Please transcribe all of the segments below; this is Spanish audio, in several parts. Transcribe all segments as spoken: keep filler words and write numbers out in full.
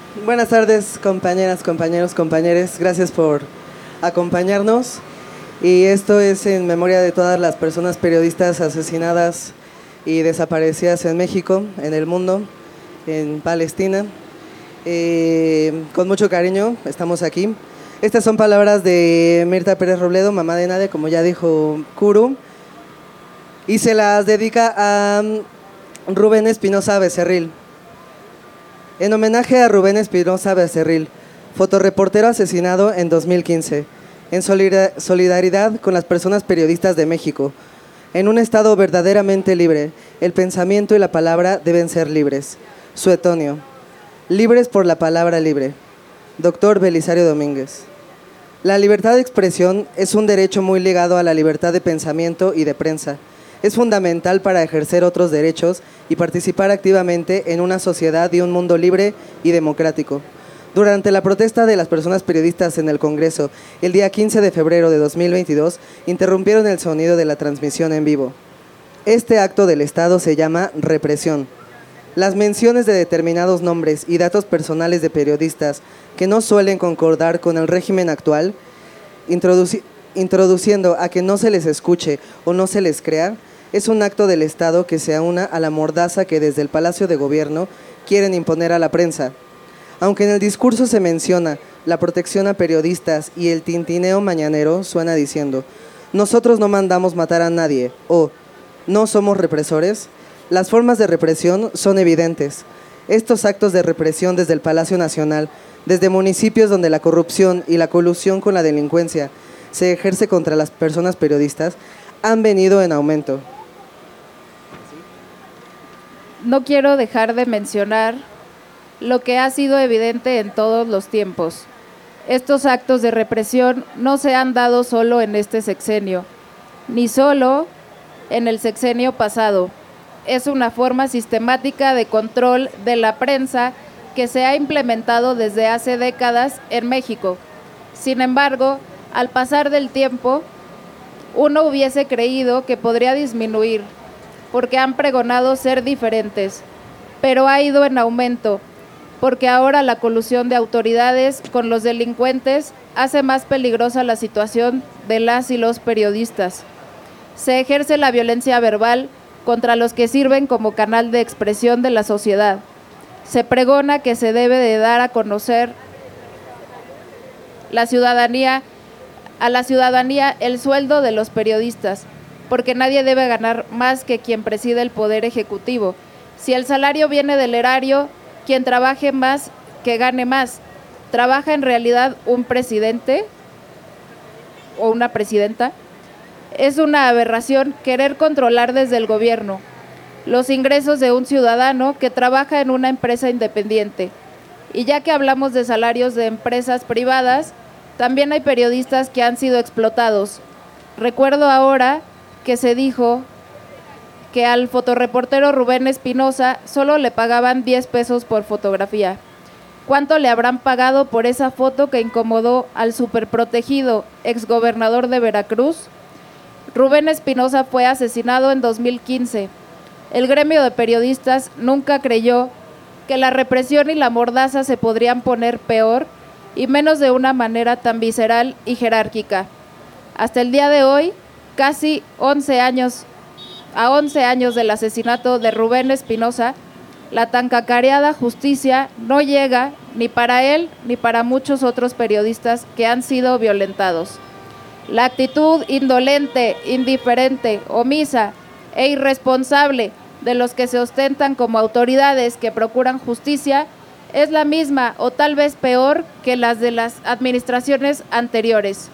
Buenas tardes, compañeras, compañeros, compañeres. Gracias por acompañarnos. Y esto es en memoria de todas las personas periodistas asesinadas y desaparecidas en México, en el mundo, en Palestina. Eh, con mucho cariño estamos aquí. Estas son palabras de Mirta Pérez Robledo, mamá de Nadia, como ya dijo Kuru, y se las dedica a Rubén Espinosa Becerril. En homenaje a Rubén Espinosa Becerril, fotoreportero asesinado en dos mil quince, en solidaridad con las personas periodistas de México. En un estado verdaderamente libre, el pensamiento y la palabra deben ser libres. Suetonio. Libres por la palabra libre. Doctor Belisario Domínguez. La libertad de expresión es un derecho muy ligado a la libertad de pensamiento y de prensa. Es fundamental para ejercer otros derechos y participar activamente en una sociedad y un mundo libre y democrático. Durante la protesta de las personas periodistas en el Congreso, el día quince de febrero de dos mil veintidós, interrumpieron el sonido de la transmisión en vivo. Este acto del Estado se llama represión. Las menciones de determinados nombres y datos personales de periodistas que no suelen concordar con el régimen actual, introduci- introduciendo a que no se les escuche o no se les crea, es un acto del Estado que se aúna a la mordaza que desde el Palacio de Gobierno quieren imponer a la prensa. Aunque en el discurso se menciona la protección a periodistas y el tintineo mañanero suena diciendo: nosotros no mandamos matar a nadie o no somos represores, las formas de represión son evidentes. Estos actos de represión desde el Palacio Nacional, desde municipios donde la corrupción y la colusión con la delincuencia se ejerce contra las personas periodistas, han venido en aumento. No quiero dejar de mencionar lo que ha sido evidente en todos los tiempos. Estos actos de represión no se han dado solo en este sexenio, ni solo en el sexenio pasado. Es una forma sistemática de control de la prensa que se ha implementado desde hace décadas en México. Sin embargo, al pasar del tiempo, uno hubiese creído que podría disminuir, porque han pregonado ser diferentes, pero ha ido en aumento, porque ahora la colusión de autoridades con los delincuentes hace más peligrosa la situación de las y los periodistas. Se ejerce la violencia verbal contra los que sirven como canal de expresión de la sociedad. Se pregona que se debe de dar a conocer la ciudadanía, a la ciudadanía el sueldo de los periodistas, porque nadie debe ganar más que quien preside el Poder Ejecutivo. Si el salario viene del erario, quien trabaje más, que gane más. ¿Trabaja en realidad un presidente o una presidenta? Es una aberración querer controlar desde el gobierno los ingresos de un ciudadano que trabaja en una empresa independiente. Y ya que hablamos de salarios de empresas privadas, también hay periodistas que han sido explotados. Recuerdo ahora que se dijo que al fotoreportero Rubén Espinosa solo le pagaban diez pesos por fotografía. ¿Cuánto le habrán pagado por esa foto que incomodó al superprotegido exgobernador de Veracruz? Rubén Espinosa fue asesinado en dos mil quince. El gremio de periodistas nunca creyó que la represión y la mordaza se podrían poner peor, y menos de una manera tan visceral y jerárquica. Hasta el día de hoy, casi once años, a once años del asesinato de Rubén Espinosa, la tan cacareada justicia no llega ni para él ni para muchos otros periodistas que han sido violentados. La actitud indolente, indiferente, omisa e irresponsable de los que se ostentan como autoridades que procuran justicia es la misma o tal vez peor que las de las administraciones anteriores.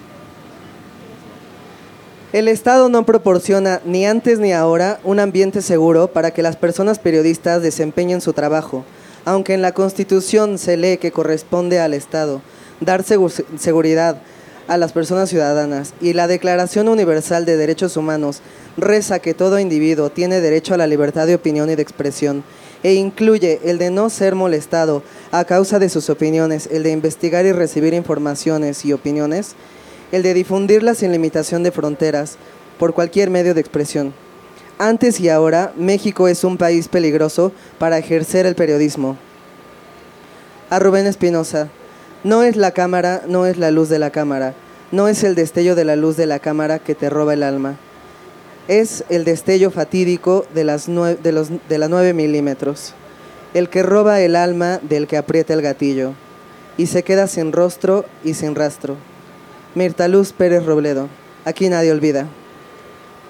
El Estado no proporciona, ni antes ni ahora, un ambiente seguro para que las personas periodistas desempeñen su trabajo, aunque en la Constitución se lee que corresponde al Estado dar segu- seguridad a las personas ciudadanas, y la Declaración Universal de Derechos Humanos reza que todo individuo tiene derecho a la libertad de opinión y de expresión, e incluye el de no ser molestado a causa de sus opiniones, el de investigar y recibir informaciones y opiniones, el de difundirlas sin limitación de fronteras, por cualquier medio de expresión. Antes y ahora, México es un país peligroso para ejercer el periodismo. A Rubén Espinosa: no es la cámara, no es la luz de la cámara, no es el destello de la luz de la cámara que te roba el alma. Es el destello fatídico de, las nue de, los, de la nueve milímetros, el que roba el alma del que aprieta el gatillo, y se queda sin rostro y sin rastro. Mirta Luz Pérez Robledo. Aquí nadie olvida.